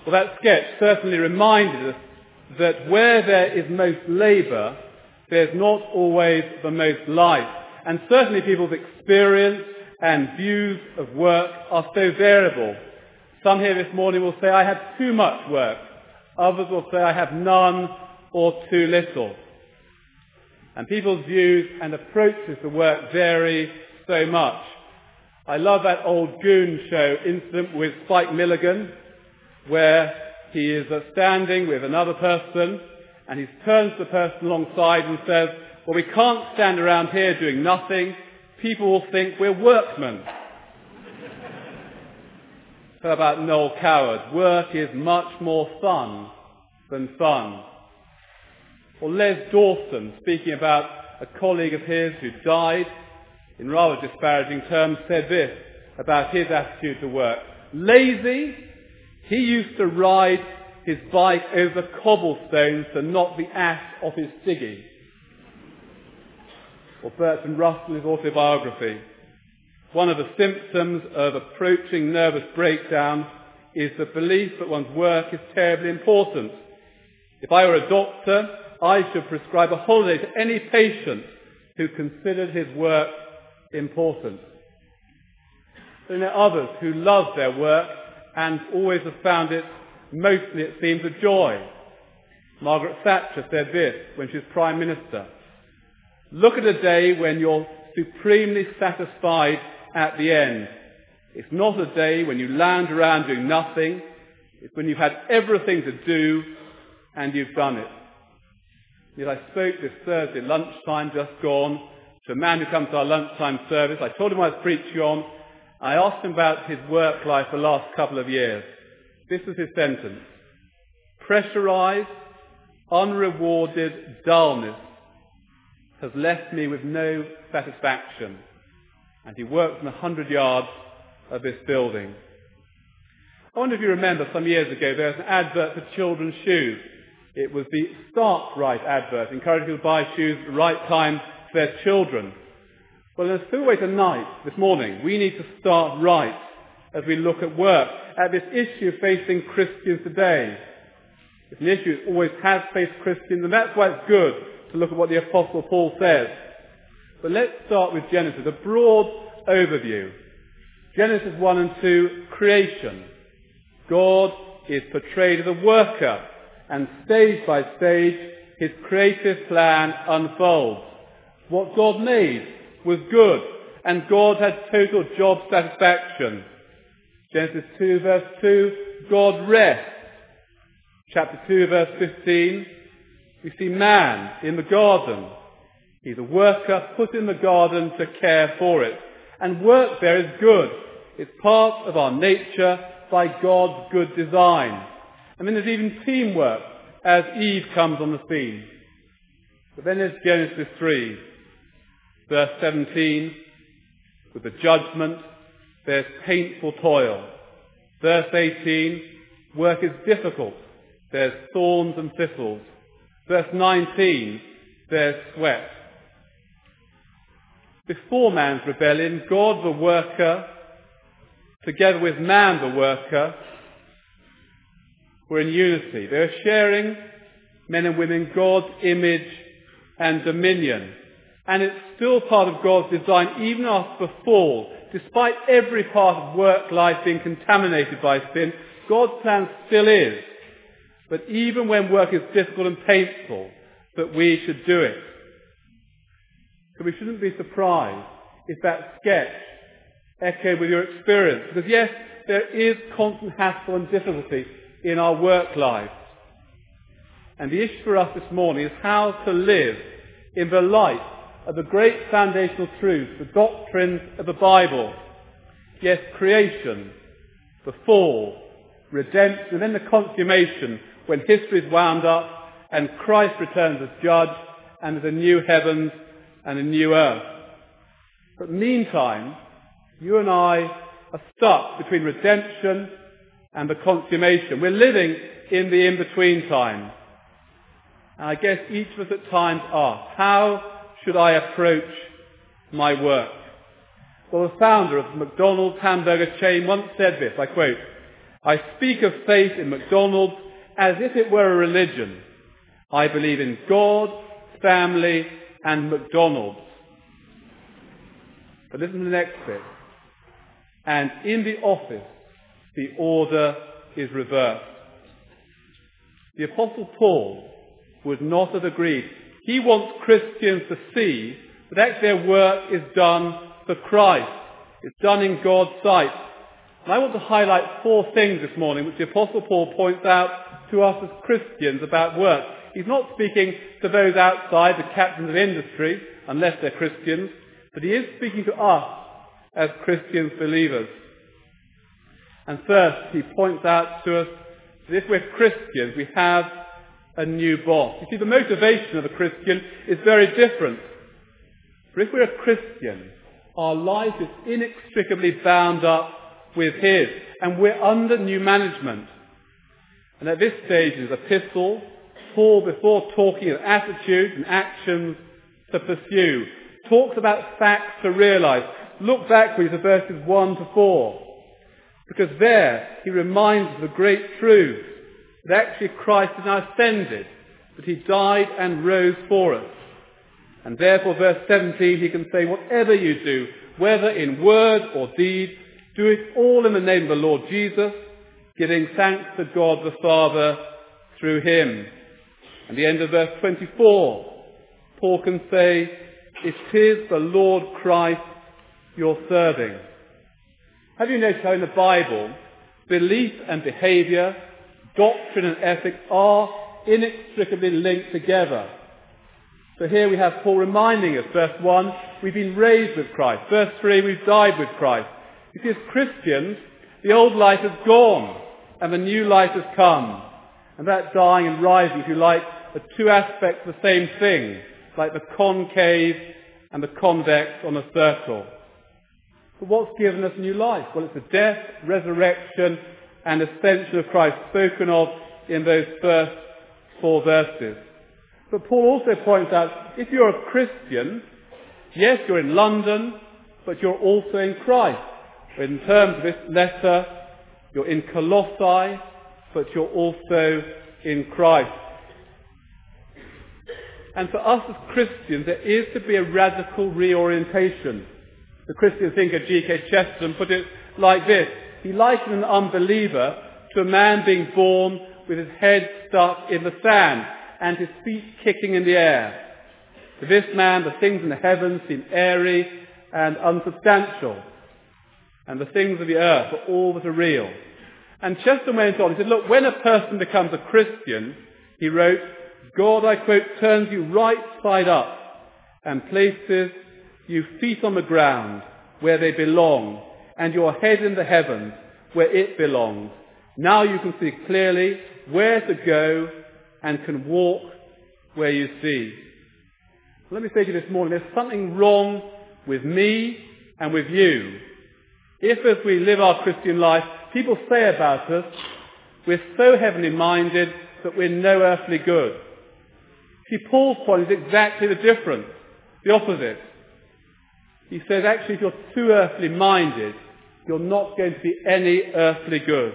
Well, that sketch certainly reminded us that where there is most labour, there's not always the most life. And certainly people's experience and views of work are so variable. Some here this morning will say, I have too much work. Others will say, I have none or too little. And people's views and approaches to work vary so much. I love that old Goon show incident with Spike Milligan, where he is standing with another person, and he turns to the person alongside and says, well, we can't stand around here doing nothing. People will think we're workmen. How about Noel Coward? Work is much more fun than fun. Or Les Dawson, speaking about a colleague of his who died, in rather disparaging terms, said this about his attitude to work. Lazy, he used to ride his bike over cobblestones to knock the ash off his ciggy. Or Bertrand Russell in his autobiography. One of the symptoms of approaching nervous breakdown is the belief that one's work is terribly important. If I were a doctor, I should prescribe a holiday to any patient who considered his work important. Then there are others who love their work and always have found it, mostly it seems, a joy. Margaret Thatcher said this when she was Prime Minister. Look at a day when you're supremely satisfied at the end. It's not a day when you lounge around doing nothing. It's when you've had everything to do and you've done it. Yet I spoke this Thursday lunchtime just gone to a man who comes to our lunchtime service. I told him what I was preaching on. I asked him about his work life the last couple of years. This was his sentence. Pressurized, unrewarded dullness has left me with no satisfaction. And he worked in 100 yards of this building. I wonder if you remember some years ago there was an advert for children's shoes. It was the Start Right advert, encouraging people to buy shoes at the right time for their children. Well, there's still a way tonight, this morning. We need to start right as we look at work, at this issue facing Christians today. It's an issue that always has faced Christians, and that's why it's good to look at what the Apostle Paul says. But let's start with Genesis, a broad overview. Genesis 1 and 2, creation. God is portrayed as a worker, and stage by stage, his creative plan unfolds. What God made was good, and God had total job satisfaction. Genesis 2 verse 2, God rests. Chapter 2 verse 15, we see man in the garden. He's a worker put in the garden to care for it. And work there is good. It's part of our nature by God's good design. And then there's even teamwork as Eve comes on the scene. But then there's Genesis 3, verse 17, with the judgment, there's painful toil. Verse 18, work is difficult. There's thorns and thistles. Verse 19, there's sweat. Before man's rebellion, God the worker, together with man the worker, were in unity. They were sharing, men and women, God's image and dominion. And it's still part of God's design, even after the fall. Despite every part of work life being contaminated by sin, God's plan still is. But even when work is difficult and painful, that we should do it. So we shouldn't be surprised if that sketch echoed with your experience. Because yes, there is constant hassle and difficulty in our work lives. And the issue for us this morning is how to live in the light of the great foundational truths, the doctrines of the Bible. Yes, creation, the fall, redemption, and then the consummation when history is wound up and Christ returns as judge and there's a new heavens and a new earth. But meantime, you and I are stuck between redemption and the consummation. We're living in the in-between time. And I guess each of us at times asks, how should I approach my work? Well, the founder of the McDonald's hamburger chain once said this, I quote, I speak of faith in McDonald's as if it were a religion. I believe in God, family, and McDonald's. But listen to the next bit. And in the office, the order is reversed. The Apostle Paul would not have agreed. He wants Christians to see that actually their work is done for Christ. It's done in God's sight. And I want to highlight 4 things this morning which the Apostle Paul points out to us as Christians about work. He's not speaking to those outside, the captains of industry, unless they're Christians, but he is speaking to us as Christian believers. And first, he points out to us that if we're Christians, we have a new boss. You see, the motivation of a Christian is very different. For if we're a Christian, our life is inextricably bound up with his, and we're under new management. And at this stage in his epistle, Paul, before talking of attitudes and actions to pursue, talks about facts to realize. Look back with verses 1 to 4. Because there he reminds of the great truth that actually Christ is now ascended, that he died and rose for us. And therefore, verse 17, he can say, whatever you do, whether in word or deed, do it all in the name of the Lord Jesus, giving thanks to God the Father through him. And the end of verse 24, Paul can say, it is the Lord Christ you're serving. Have you noticed how in the Bible, belief and behaviour, doctrine and ethics are inextricably linked together? So here we have Paul reminding us, verse 1, we've been raised with Christ. Verse 3, we've died with Christ. You see, as Christians, the old life has gone and the new life has come. And that dying and rising, if you like, are 2 aspects of the same thing, like the concave and the convex on a circle. But what's given us new life? Well, it's the death, resurrection, and ascension of Christ spoken of in those first 4 verses. But Paul also points out, if you're a Christian, yes, you're in London, but you're also in Christ. In terms of this letter, you're in Colossae, but you're also in Christ. And for us as Christians, there is to be a radical reorientation. The Christian thinker G.K. Chesterton put it like this. He likened an unbeliever to a man being born with his head stuck in the sand and his feet kicking in the air. To this man, the things in the heavens seem airy and unsubstantial, and the things of the earth are all that are real. And Chesterton went on, he said, look, when a person becomes a Christian, he wrote, God, I quote, turns you right side up and places you feet on the ground where they belong and your head in the heavens where it belongs. Now you can see clearly where to go and can walk where you see. Let me say to you this morning, there's something wrong with me and with you. If as we live our Christian life, people say about us, we're so heavenly minded that we're no earthly good. See, Paul's point is exactly the difference, the opposite. He says, actually, if you're too earthly minded, you're not going to be any earthly good.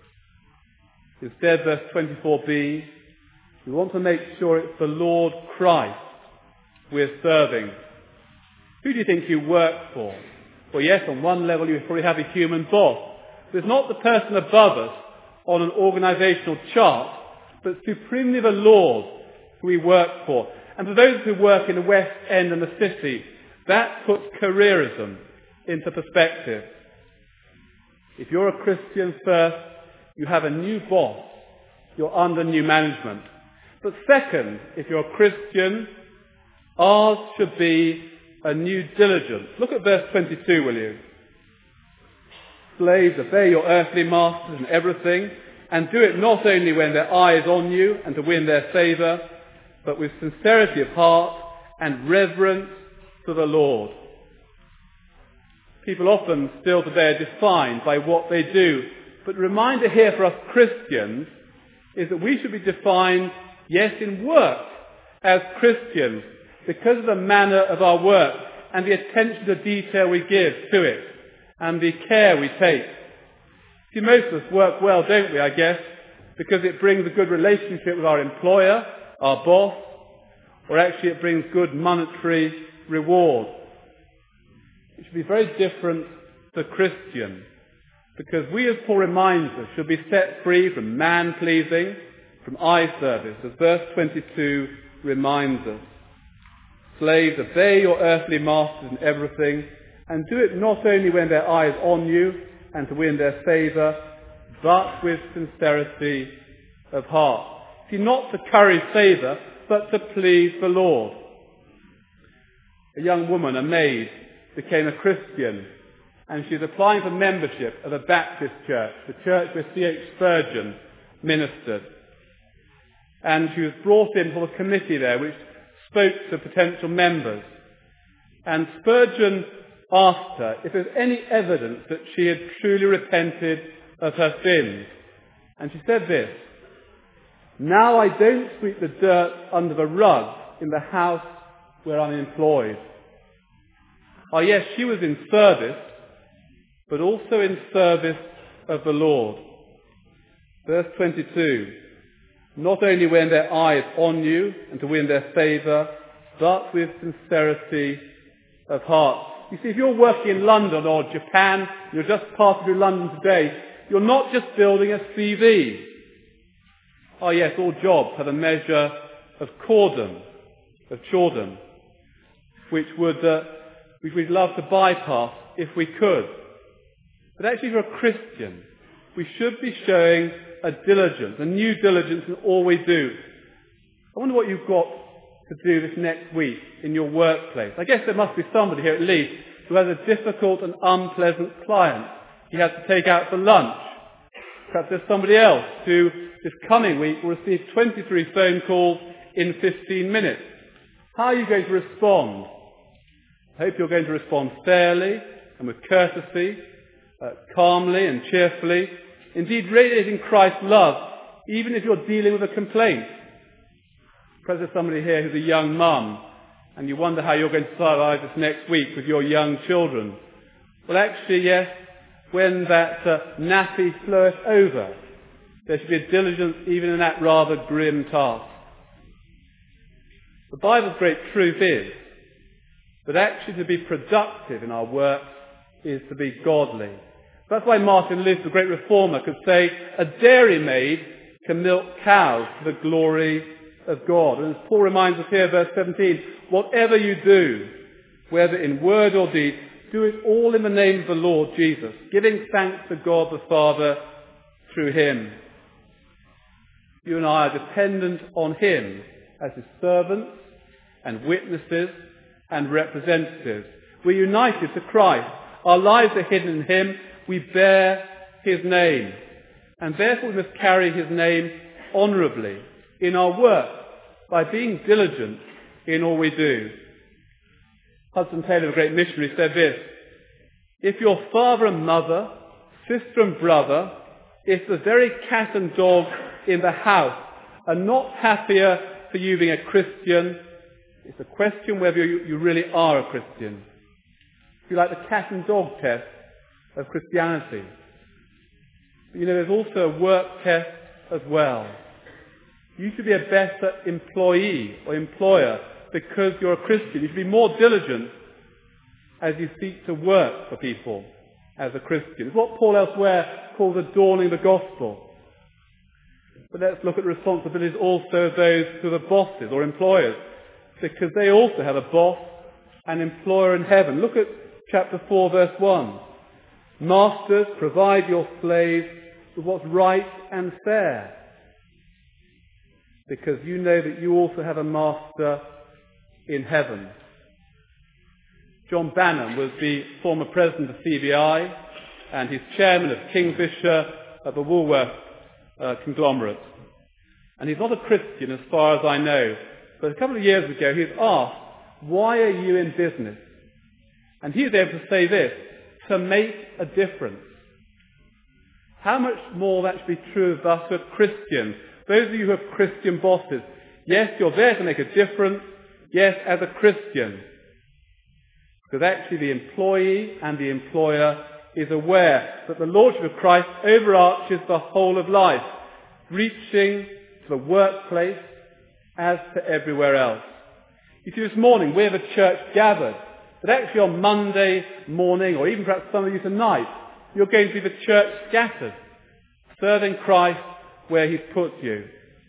Instead, verse 24b, we want to make sure it's the Lord Christ we're serving. Who do you think you work for? Well, yes, on one level you probably have a human boss. But it's not the person above us on an organisational chart, but supremely the Lord who we work for. And for those who work in the West End and the city, that puts careerism into perspective. If you're a Christian first, you have a new boss. You're under new management. But second, if you're a Christian, ours should be a new diligence. Look at verse 22, will you? Slaves, obey your earthly masters in everything, and do it not only when their eye is on you and to win their favour, but with sincerity of heart and reverence to the Lord. People often still today are defined by what they do. But the reminder here for us Christians is that we should be defined, yes, in work as Christians because of the manner of our work and the attention to detail we give to it and the care we take. See, most of us work well, don't we, I guess, because it brings a good relationship with our employer, our boss, or actually it brings good monetary reward. It should be very different for Christian, because we, as Paul reminds us, should be set free from man-pleasing, from eye service, as verse 22 reminds us. Slaves, obey your earthly masters in everything, and do it not only when their eye is on you and to win their favour, but with sincerity of heart. See, not to curry favour, but to please the Lord. A young woman, a maid, became a Christian, and she's applying for membership of a Baptist church, the church where C.H. Spurgeon ministered. And she was brought in for a committee there which spoke to potential members. And Spurgeon asked her if there's any evidence that she had truly repented of her sins. And she said this: "Now I don't sweep the dirt under the rug in the house where I'm employed." Oh yes, she was in service, but also in service of the Lord. Verse 22, not only when their eye is on you and to win their favour, but with sincerity of heart. You see, if you're working in London or Japan, you're just passing through London today, you're not just building a CV. Oh yes, all jobs have a measure of chordom, which we'd love to bypass if we could. But actually, for a Christian, we should be showing a diligence, a new diligence in all we do. I wonder what you've got to do this next week in your workplace. I guess there must be somebody here at least who has a difficult and unpleasant client he has to take out for lunch. Perhaps there's somebody else who this coming week will receive 23 phone calls in 15 minutes. How are you going to respond? I hope you're going to respond fairly and with courtesy, calmly and cheerfully, indeed radiating Christ's love, even if you're dealing with a complaint. Perhaps there's somebody here who's a young mum, and you wonder how you're going to survive this next week with your young children. Well, actually, yes, when that nappy floweth over, there should be a diligence even in that rather grim task. The Bible's great truth is that actually to be productive in our work is to be godly. That's why Martin Luther, the great reformer, could say, a dairymaid can milk cows to the glory of God. And as Paul reminds us here, verse 17, whatever you do, whether in word or deed, do it all in the name of the Lord Jesus, giving thanks to God the Father through him. You and I are dependent on him as his servants and witnesses and representatives. We're united to Christ. Our lives are hidden in him. We bear his name. And therefore we must carry his name honourably in our work by being diligent in all we do. Hudson Taylor, a great missionary, said this: if your father and mother, sister and brother, if the very cat and dog in the house are not happier for you being a Christian, it's a question whether you really are a Christian. If you like the cat and dog test of Christianity. But there's also a work test as well. You should be a better employee or employer because you're a Christian. You should be more diligent as you seek to work for people as a Christian. It's what Paul elsewhere calls adorning the gospel. But let's look at the responsibilities also of those who are the bosses or employers, because they also have a boss, an employer in heaven. Look at chapter 4, verse 1. Masters, provide your slaves with what's right and fair, because you know that you also have a master in heaven. John Bannon was the former president of CBI, and he's chairman of Kingfisher at the Woolworth conglomerate. And he's not a Christian as far as I know, but a couple of years ago he was asked, why are you in business? And he was able to say this: to make a difference. How much more that should be true of us who are Christians, those of you who have Christian bosses. Yes, you're there to make a difference, yes, as a Christian. Because actually the employee and the employer is aware that the Lordship of Christ overarches the whole of life, reaching to the workplace as to everywhere else. You see, this morning we have a church gathered, but actually on Monday morning, or even perhaps some of you tonight, you're going to be the church scattered, serving Christ where he's put you.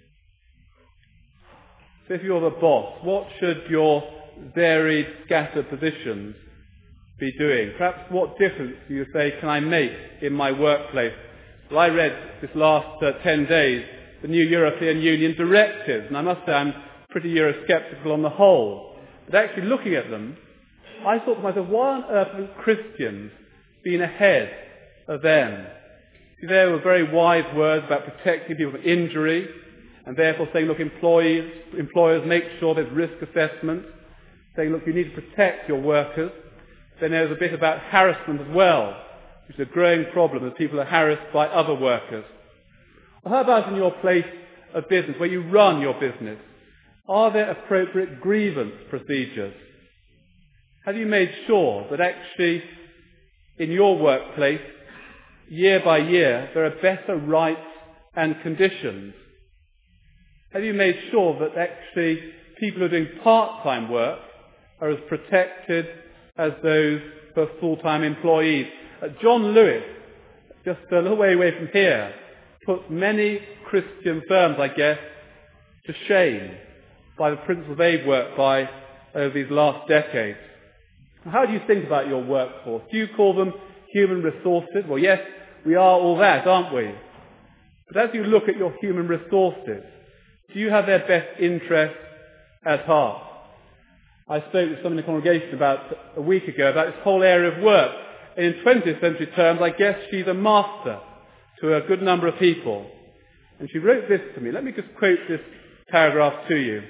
So if you're the boss, what should your varied, scattered positions be doing? Perhaps what difference do you say, can I make in my workplace? Well, I read this last 10 days the new European Union directives, and I must say I'm pretty Eurosceptical on the whole. But actually looking at them, I thought to myself, why on earth haven't Christians been ahead of them? See, there were very wise words about protecting people from injury, and therefore saying, look, employers, make sure there's risk assessment, saying, look, you need to protect your workers. Then there's a bit about harassment as well, which is a growing problem as people are harassed by other workers. Well, how about in your place of business, where you run your business? Are there appropriate grievance procedures? Have you made sure that actually in your workplace, year by year, there are better rights and conditions? Have you made sure that actually people who are doing part-time work are as protected as those who are full-time employees? John Lewis, just a little way away from here, puts many Christian firms, I guess, to shame by the principles they've worked by over these last decades. How do you think about your workforce? Do you call them human resources? Well, yes, we are all that, aren't we? But as you look at your human resources, do you have their best interests at heart? I spoke with someone in the congregation about a week ago about this whole area of work. And in 20th century terms, I guess she's a master to a good number of people. And she wrote this to me. Let me just quote this paragraph to you.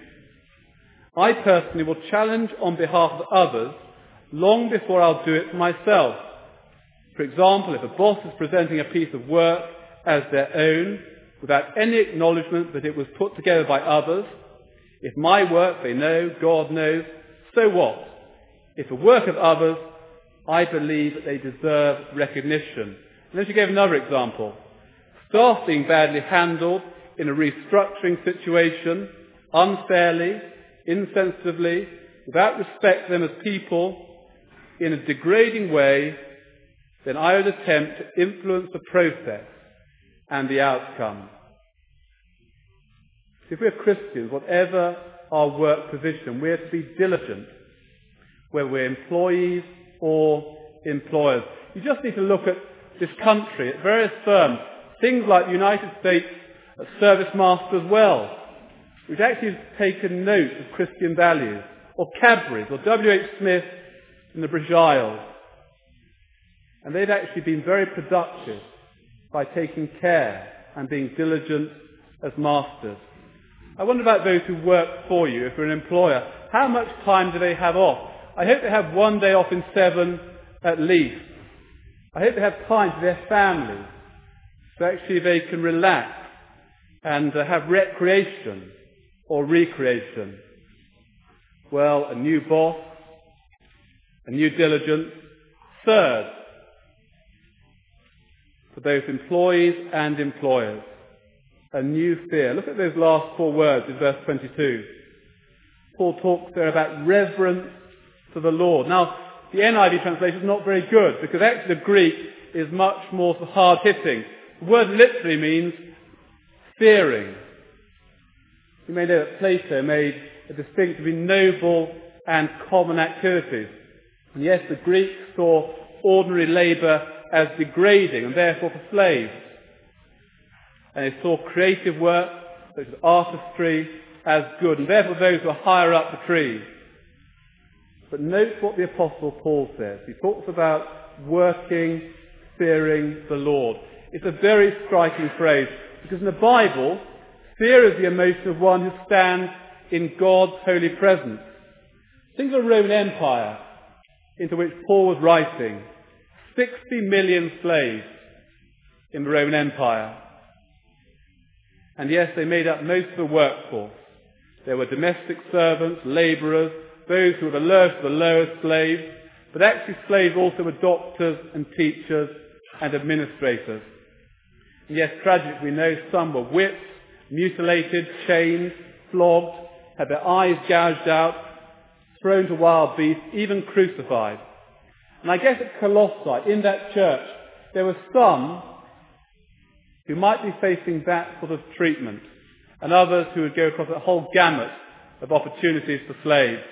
I personally will challenge on behalf of others long before I'll do it for myself. For example, if a boss is presenting a piece of work as their own, without any acknowledgement that it was put together by others, if my work they know, God knows, so what? If the work of others, I believe that they deserve recognition. And then she gave another example. Staff being badly handled in a restructuring situation, unfairly, insensitively, without respect for them as people, in a degrading way, then I would attempt to influence the process and the outcome. If we're Christians, whatever our work position, we're to be diligent, whether we're employees or employers. You just need to look at this country, at various firms, things like the United States Service Master as well, which actually has taken note of Christian values, or Cadbury's, or W.H. Smith in the British Isles. And they've actually been very productive by taking care and being diligent as masters. I wonder about those who work for you, if you're an employer. How much time do they have off? I hope they have one day off in 7 at least. I hope they have time for their families, so actually they can relax and have recreation or recreation. Well, a new boss, a new diligence. Third, for both employees and employers, a new fear. Look at those last 4 words in verse 22. Paul talks there about reverence for the Lord. Now, the NIV translation is not very good, because actually the Greek is much more hard-hitting. The word literally means fearing. You may know that Plato made a distinction between noble and common activities. And yes, the Greeks saw ordinary labour as degrading, and therefore for slaves. And they saw creative work, such as artistry, as good, and therefore those who are higher up the tree. But note what the Apostle Paul says. He talks about working, fearing the Lord. It's a very striking phrase, because in the Bible, fear is the emotion of one who stands in God's holy presence. Think of the Roman Empire, into which Paul was writing. 60 million slaves in the Roman Empire. And yes, they made up most of the workforce. There were domestic servants, labourers, those who were the lowest of the lowest slaves, But actually slaves also were doctors and teachers and administrators. And yes, tragically, we know some were whipped, mutilated, chained, flogged, had their eyes gouged out, thrown to wild beasts, even crucified. And I guess at Colossae, in that church, there were some who might be facing that sort of treatment, and others who would go across a whole gamut of opportunities for slaves.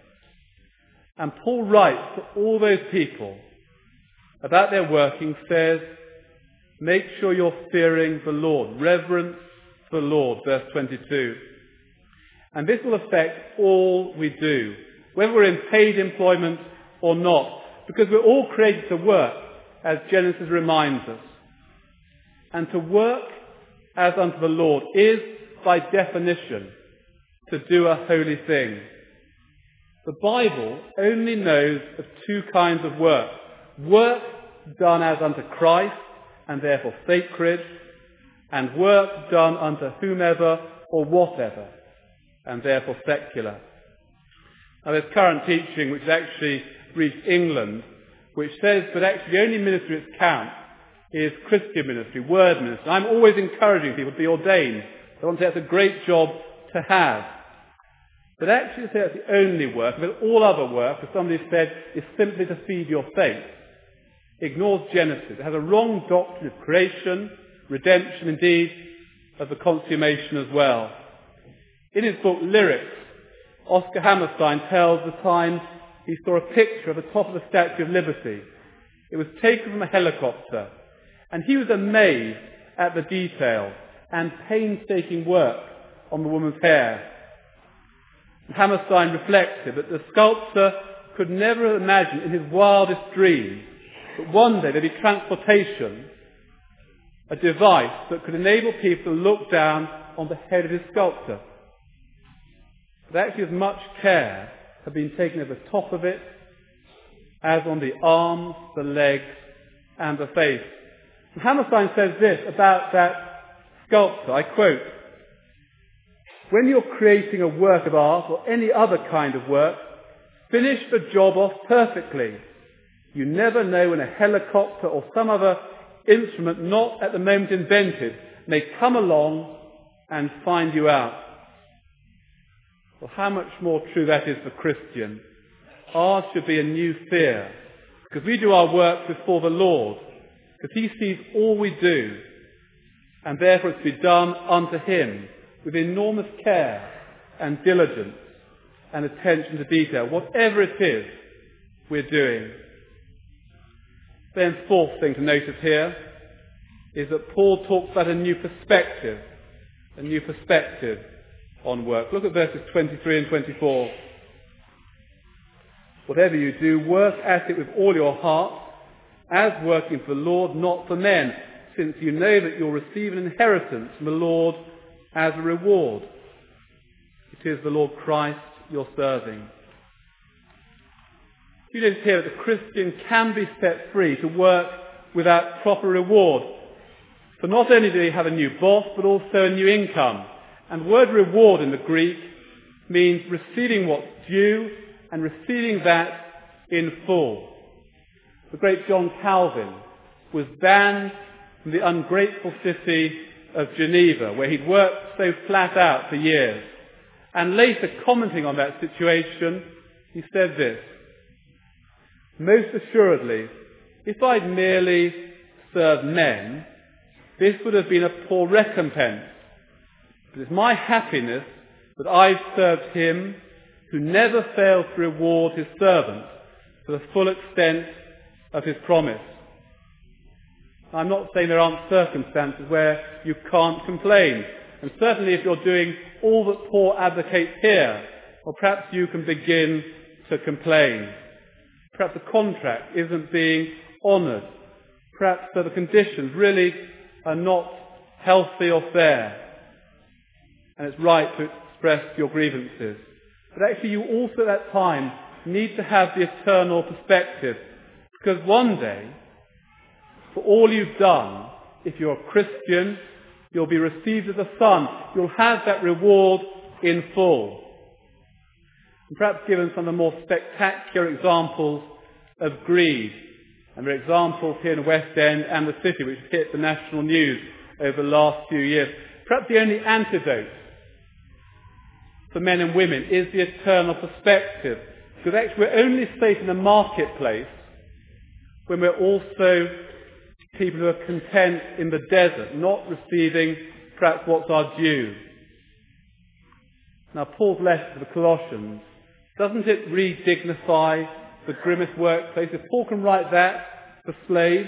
And Paul writes to all those people about their working, says, make sure you're fearing the Lord, reverence the Lord, verse 22. And this will affect all we do, whether we're in paid employment or not, because we're all created to work, as Genesis reminds us. And to work as unto the Lord is, by definition, to do a holy thing. The Bible only knows of two kinds of work. Work done as unto Christ, and therefore sacred, and work done unto whomever or whatever, and therefore secular. Now there's current teaching which has actually reached England, which says that actually the only ministry that counts is Christian ministry, word ministry. I'm always encouraging people to be ordained. I want to say that's a great job to have. But actually to say that's the only work, but all other work, as somebody said, is simply to feed your faith. Ignores Genesis. It has a wrong doctrine of creation, redemption, indeed, of the consummation as well. In his book Lyrics, Oscar Hammerstein tells the time he saw a picture of the top of the Statue of Liberty. It was taken from a helicopter, and he was amazed at the detail and painstaking work on the woman's hair. And Hammerstein reflected that the sculptor could never imagine in his wildest dreams that one day there'd be transportation, a device that could enable people to look down on the head of his sculpture. But actually as much care had been taken at the top of it as on the arms, the legs, and the face. And Hammerstein says this about that sculpture, I quote, when you're creating a work of art or any other kind of work, finish the job off perfectly. You never know when a helicopter or some other instrument not at the moment invented may come along and find you out. Well, how much more true that is for Christians. Ours should be a new fear, because we do our work before the Lord, because he sees all we do, and therefore it's to be done unto him with enormous care and diligence and attention to detail, whatever it is we're doing. Then fourth thing to notice here is that Paul talks about a new perspective on work. Look at verses 23 and 24. Whatever you do, work at it with all your heart, as working for the Lord, not for men, since you know that you'll receive an inheritance from the Lord as a reward. It is the Lord Christ you're serving. You notice here that the Christian can be set free to work without proper reward. For not only do they have a new boss, but also a new income. And the word reward in the Greek means receiving what's due and receiving that in full. The great John Calvin was banned from the ungrateful city of Geneva, where he'd worked so flat out for years. And later, commenting on that situation, he said this, most assuredly, if I'd merely served men, this would have been a poor recompense. But it's my happiness that I've served him who never fails to reward his servants to the full extent of his promise. I'm not saying there aren't circumstances where you can't complain. And certainly if you're doing all that Paul advocates here, well, perhaps you can begin to complain. Perhaps the contract isn't being honoured. Perhaps the conditions really are not healthy or fair. And it's right to express your grievances. But actually you also at that time need to have the eternal perspective. Because one day, for all you've done, if you're a Christian, you'll be received as a son. You'll have that reward in full. And perhaps given some of the more spectacular examples of greed. And there are examples here in the West End and the City which have hit the national news over the last few years. Perhaps the only antidote for men and women is the eternal perspective. Because actually we're only safe in the marketplace when we're also people who are content in the desert, not receiving perhaps what's our due. Now Paul's letter to the Colossians, doesn't it re-dignify the grimmest workplace? If Paul can write that for slaves,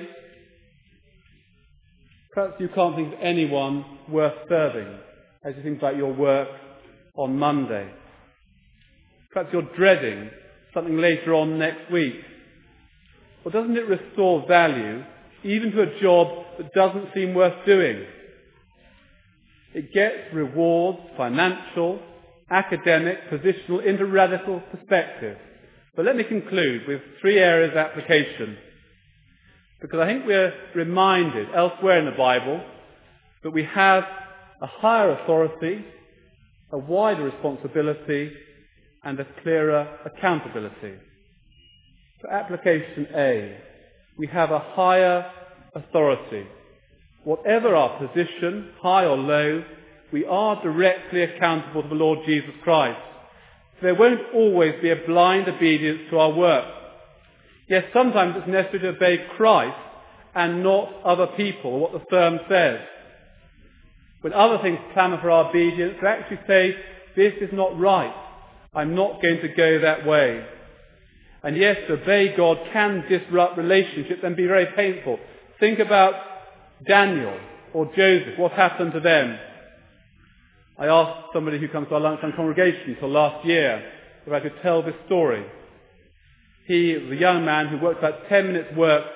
perhaps you can't think of anyone worth serving as you think about your work on Monday. Perhaps you're dreading something later on next week. Or doesn't it restore value even to a job that doesn't seem worth doing? It gets rewards, financial, academic, positional, into radical perspective. But let me conclude with 3 areas of application. Because I think we're reminded elsewhere in the Bible that we have a higher authority, a wider responsibility, and a clearer accountability. For application A, we have a higher authority. Whatever our position, high or low, we are directly accountable to the Lord Jesus Christ. There won't always be a blind obedience to our work. Yes, sometimes it's necessary to obey Christ and not other people, or what the firm says. When other things clamour for our obedience, to actually say, this is not right. I'm not going to go that way. And yes, to obey God can disrupt relationships and be very painful. Think about Daniel or Joseph. What happened to them? I asked somebody who comes to our lunchtime congregation till last year if I could tell this story. He was a young man who worked about 10 minutes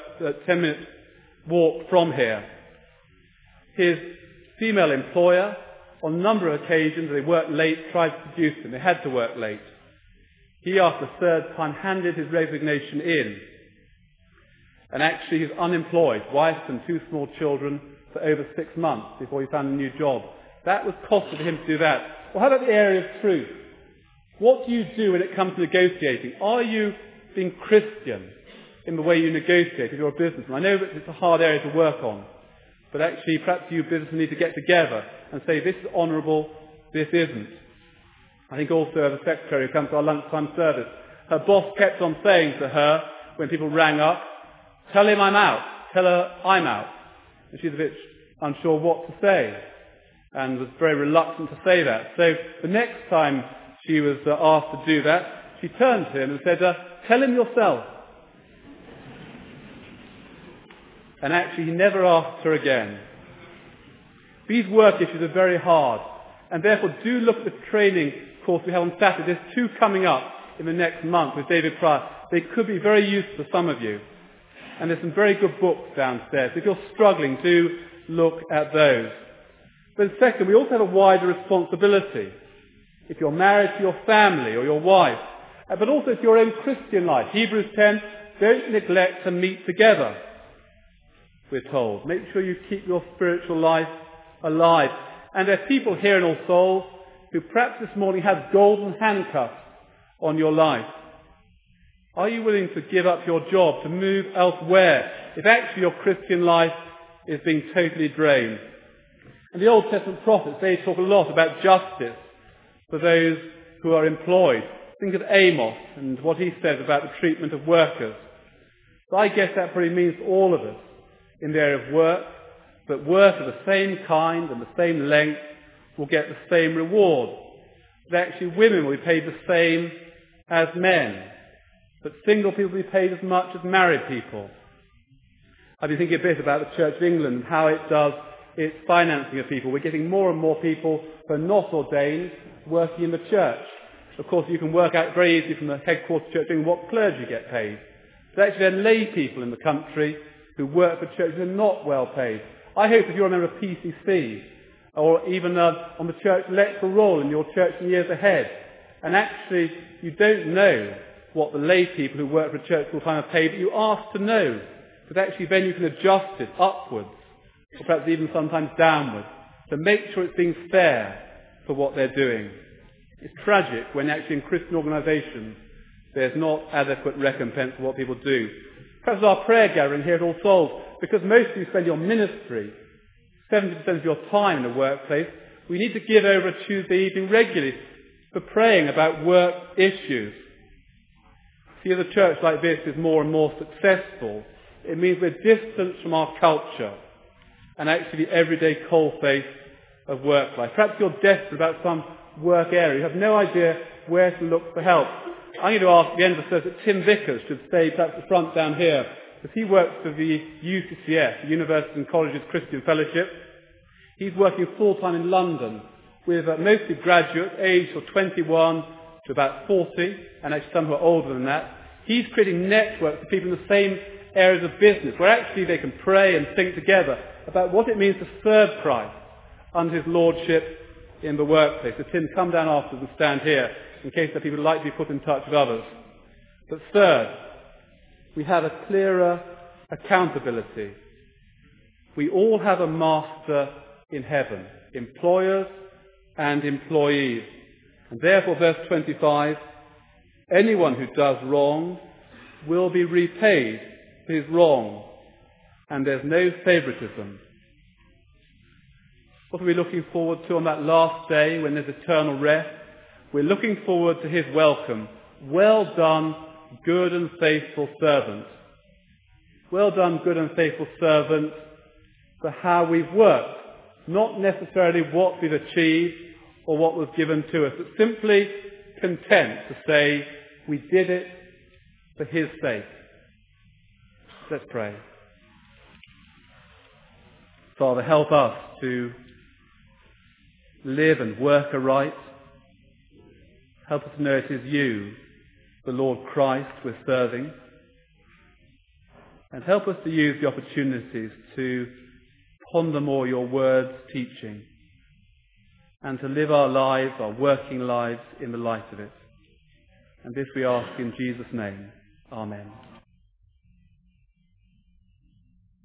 walk from here. His female employer, on a number of occasions, they worked late, tried to seduce him. They had to work late. He, after the 3rd time, handed his resignation in. And actually he's unemployed, wife and 2 small children, for over 6 months before he found a new job. That was costly for him to do that. Well, how about the area of truth? What do you do when it comes to negotiating? Are you being Christian in the way you negotiate if you're a businessman? I know that it's a hard area to work on, but actually perhaps you businessmen need to get together and say, this is honourable, this isn't. I think also the secretary who comes to our lunchtime service, her boss kept on saying to her when people rang up, tell him I'm out, tell her I'm out. And she's a bit unsure what to say and was very reluctant to say that. So the next time she was asked to do that, she turned to him and said, tell him yourself. And actually he never asked her again. These work issues are very hard, and therefore do look at the training course we have on Saturday. There's 2 coming up in the next month with David Pryor. They could be very useful for some of you. And there's some very good books downstairs. If you're struggling, do look at those. But second, we also have a wider responsibility. If you're married to your family or your wife, but also to your own Christian life. Hebrews 10, don't neglect to meet together, we're told. Make sure you keep your spiritual life alive. And there are people here in All Souls who perhaps this morning have golden handcuffs on your life. Are you willing to give up your job, to move elsewhere, if actually your Christian life is being totally drained? And the Old Testament prophets, they talk a lot about justice for those who are employed. Think of Amos and what he says about the treatment of workers. So I guess that probably means for all of us in the area of work, but work of the same kind and the same length will get the same reward. That actually women will be paid the same as men, but single people will be paid as much as married people. I've been thinking a bit about the Church of England and how it does its financing of people. We're getting more and more people who are not ordained working in the church. Of course, you can work out very easily from the headquarters church doing what clergy get paid. But actually there are lay people in the country who work for churches who are not well paid. I hope if you're a member of PCC, or even on the church electoral roll in your church in years ahead, and actually you don't know what the lay people who work for a church full-time are paid, but you ask to know, because actually then you can adjust it upwards, or perhaps even sometimes downwards, to make sure it's being fair for what they're doing. It's tragic when actually in Christian organisations there's not adequate recompense for what people do. Perhaps our prayer gathering here at All Souls, because most of you spend your ministry, 70% of your time in the workplace, we need to give over a Tuesday evening regularly for praying about work issues. See, as a church like this is more and more successful, it means we're distant from our culture and actually the everyday coalface of work life. Perhaps you're desperate about some work area. You have no idea where to look for help. I'm going to ask at the end of the service that Tim Vickers should stay perhaps at the front down here, because he works for the UCCF, University and Colleges Christian Fellowship. He's working full-time in London with mostly graduates, aged from 21 to about 40, and actually some who are older than that. He's creating networks of people in the same areas of business, where actually they can pray and think together about what it means to serve Christ under his lordship in the workplace. So Tim, come down afterwards and stand here, in case there are people who like to be put in touch with others. But third, we have a clearer accountability. We all have a master in heaven, employers and employees. And therefore, verse 25, anyone who does wrong will be repaid for his wrong, and there's no favoritism. What are we looking forward to on that last day when there's eternal rest? We're looking forward to his welcome. Well done, good and faithful servant. Well done, good and faithful servant, for how we've worked. Not necessarily what we've achieved or what was given to us, but simply content to say we did it for his sake. Let's pray. Father, help us to live and work aright. Help us to know it is you, the Lord Christ, we're serving. And help us to use the opportunities to ponder more your words, teaching, and to live our lives, our working lives, in the light of it. And this we ask in Jesus' name. Amen.